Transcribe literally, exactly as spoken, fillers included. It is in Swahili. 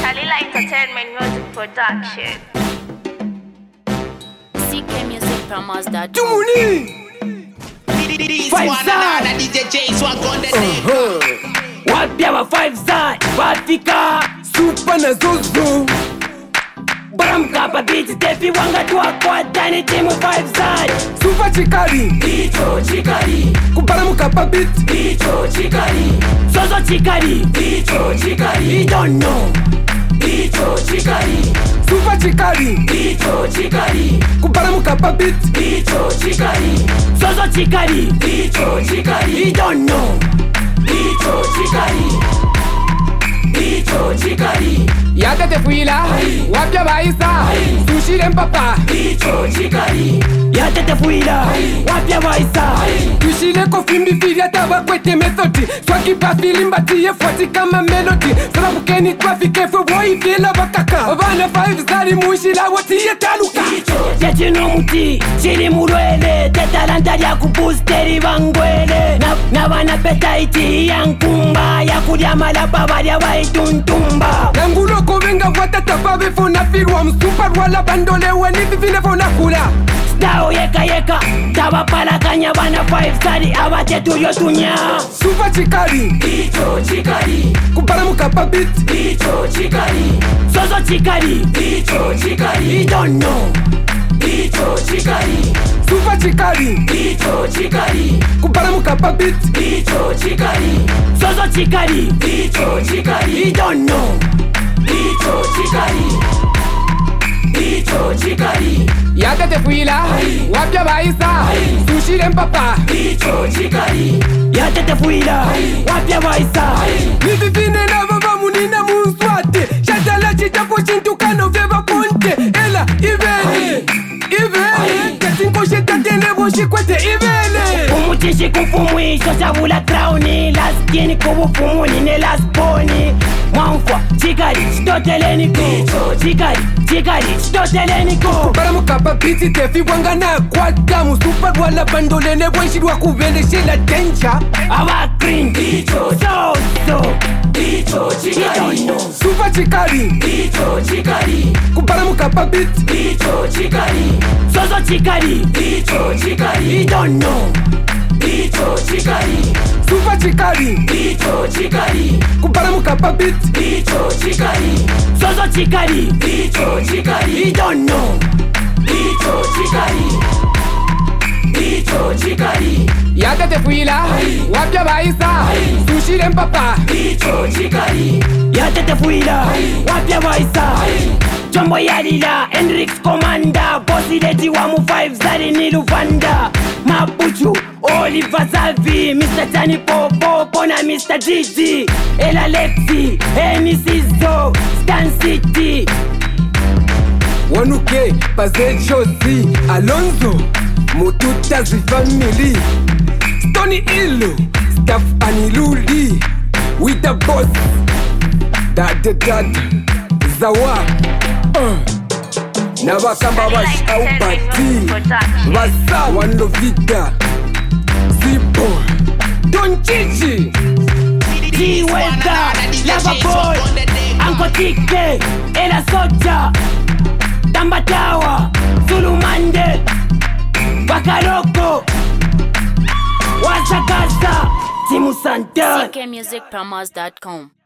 Shalila Entertainment Music Production. C K Music Promos dot com. Tumuni Five star D J J swag on the day. wapya wa five star wafika super na zuzu Baramkapa beats tefi wanga tuwa kwa tani timu five star super chikari Icho chikari Kubaramkapa beats Icho chikari Zozo chikari Icho chikari You don't know Icho chikari super chikari Icho chikari Kubaramkapa beats Icho chikari Zozo chikari Icho chikari You don't know Icho chikari Icho chikari Yata te fuila, wapya baisa, sushi rempapa. Icho chikari Yata te fuila, wapya baisa. Tushile kofimbi filia tawa kwete methodi. Swaki pa filimba tiye fuati kama melody. Sarabu keni trafike fwe woi vila wakaka. Obana five zari muishila watiye taluka. Icho Yachino muti, chiri murwele. Tetalanta ya kupusteri bangwele. Na, na wana peta iti yankumba. Ya kudia malapa varia waituntumba. Nangulo kovenga watata babe fona firwa msupa wala bandole weni vivine fona kula. Stao yeka yeka, tawa pala kanya wana five sari abate tuyo tunya. Super chikari, Icho chikari, Kubaramkapa beats. Icho chikari, Zozo chikari, Icho chikari, You don't know, Icho chikari, Super chikari, Icho chikari, Kubaramkapa beats. Icho chikari, Zozo chikari, Icho chikari, You don't know, Icho chikari, Icho chikari, Yata te fuila, wapya baisa, sushi rempapa. Icho chikari, Yata te fuila, wapya baisa. Nivivine na baba munina munswate. Shatala chitako chintukano veva ponte. Ela, ivele, ivele. Katinko shetatene boshi kwete ivele. Umuchishi kufumwisho chabula crowni. Laskini kubufumuni ne lasponi. Mwankwa, chikari, chitoteleni ko. Icho chikari, chikari, chitoteleni ko. Baramkapa beats tefi wanga na kwata. Musupa wala bandole ne bwenshirwa kuvele shela danger. Awa green, Icho so so. Icho chikari, Super chikari, Icho chikari, Kubaramkapa beats. Icho chikari, Zozo chikari, Icho chikari, You don't know, Icho chikari, Super chikari, Icho chikari, Kubaramkapa beats. Icho chikari, Zozo chikari, Icho chikari, You don't know, Icho chikari, Icho chikari, Yata te fuila, wapya baisa, sushi rempapa. Icho chikari, Yata te fuila, wapya baisa. Jombo yalila, Hendrix Commander. Bosi leti wa mu five zari ni Luvanda. Mapuchu, Oliver Zavi, Mister Tani Popo, Pona Mister Gigi, Ela Lexi, Emi Sizo, Stan City. Wanuke, Paze Josie, Alonso, Mututazi family. Stony Illo, Staff Aniluli. With the boss, Dad Dad, Zawa. Uh. Nabakamba bashaubati, Basa wanovida, Zipo, Don Chichi, T-Weza, Lava Boy, Anko Tike, Ela Soja, Tambatawa, Zulu Mande, Bakaroko, Wasakasa, Timu Santa. C K Music Promos dot com.